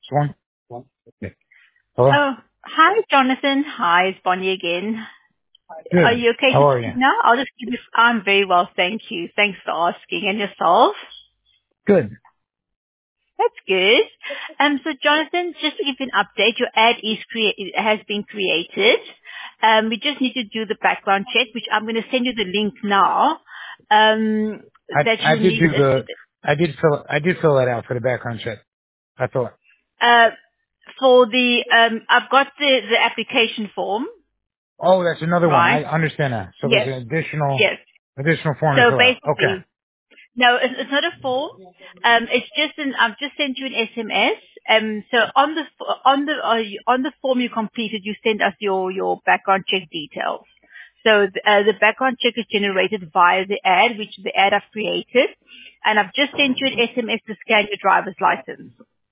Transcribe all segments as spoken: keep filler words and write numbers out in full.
One. Yeah. Hello? Oh, hi, Jonathan. Hi, it's Bonnie again. Are Good. you okay How to are you? speak now? I'll just give you, I'm very well, thank you. Thanks for asking. And yourself? Good. That's good. Um, so Jonathan, just to give you an update, your ad is crea- has been created. Um, we just need to do the background check, which I'm going to send you the link now. Um, I that I you did need, do the I did fill I did fill that out for the background check. I thought. uh, for the, um, I've got the, the application form, Oh, that's another one. right? I understand that. So there's Yes, an additional yes. additional form to So fill out. Okay. basically, no, it's, it's not a form. Um, it's just an. I've just sent you an S M S. Um, so on the on the uh, on the form you completed, you sent us your your background check details. So the, uh, the background check is generated via the ad, which the ad I've created, and I've just sent you an S M S to scan your driver's license.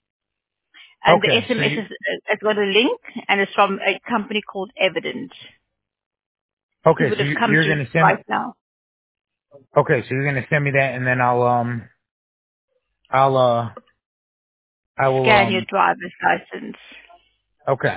And the Okay. So S M S you is uh, it's got a link, and it's from a company called Evident. It okay, would so have you, come you're through gonna send right now. okay, so you're gonna send me that and then I'll um I'll uh I will Scan your um driver's license. okay.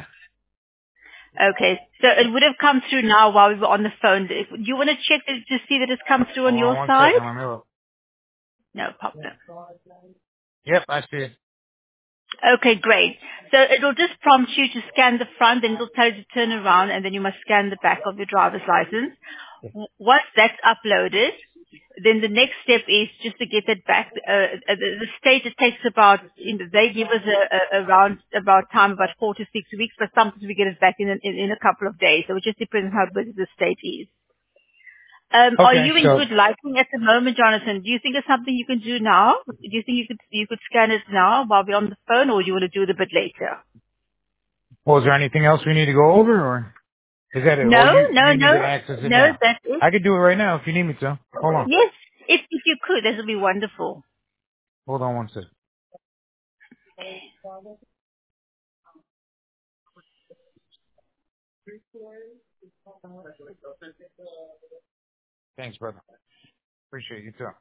Okay. So it would have come through now while we were on the phone. Do you want to check to to see that it's come through on Hold on your one side? second, let me look. No problem. Yep, I see it. Okay, great. So it'll just prompt you to scan the front, and it'll tell you to turn around, and then you must scan the back of your driver's license. W- Once that's uploaded, then the next step is just to get it back. Uh, uh, the, the stage it takes about, you know, they give us a, a, around about time about four to six weeks, but sometimes we get it back in, a- in in a couple of days. So it just depends on how busy the state is. Um, are Okay, you in so good lighting at the moment, Jonathan? Do you think it's something you can do now? Do you think you could you could scan it now while we're on the phone, or do you want to do it a bit later? well is there anything else we need to go over or is that it? Or No, you no, you need to no, access it no. now? That's it. I could do it right now if you need me to. Hold on. Yes, if if you could, that would be wonderful. Hold on one second. Thanks, brother. Appreciate you too.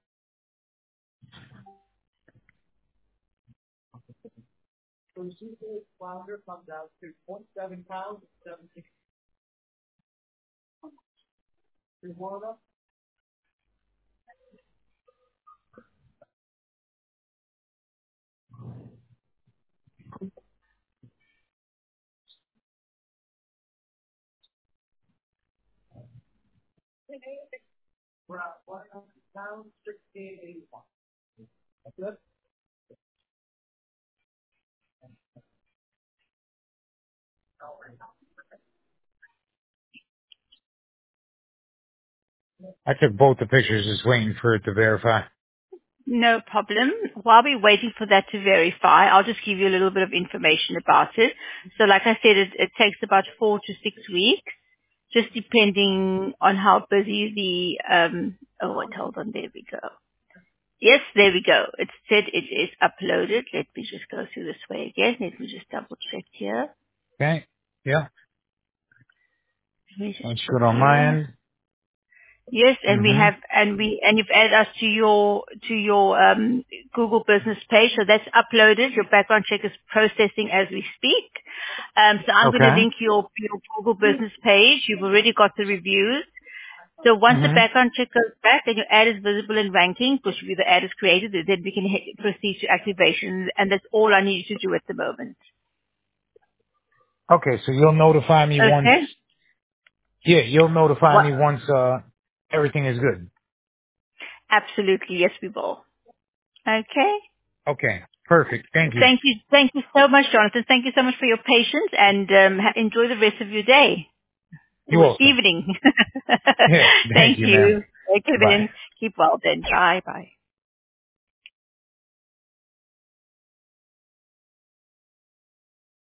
I took both the pictures, just waiting for it to verify. No problem. While we're waiting for that to verify, I'll just give you a little bit of information about it. So like I said, it, it takes about four to six weeks, just depending on how busy the, um, oh, wait, hold on, there we go. Yes, there we go. It said it is uploaded. Let me just go through this way again. Let me just double check here. Okay? Yeah. Let me just That's check good on my here. end. Yes, and we hmm have, and we, and you've added us to your, to your, um, Google business page. So that's uploaded. Your background check is processing as we speak. Um, so I'm going to Okay. link your, your Google business page. You've already got the reviews. So once the hmm background check goes back and your ad is visible in ranking, which will be the ad is created, then we can hit, proceed to activation. And that's all I need you to do at the moment. Okay, so you'll notify me once, Okay? yeah, you'll notify What? me once, uh, everything is good. Absolutely. Yes, we will. Okay? Okay. Perfect. Thank you. Thank you. Thank you so much, Jonathan. Thank you so much for your patience and um, ha- enjoy the rest of your day. You're Or welcome. evening. Yeah. Thank Thank you, ma'am. you. Okay Bye. then. Keep well then. Bye. Bye.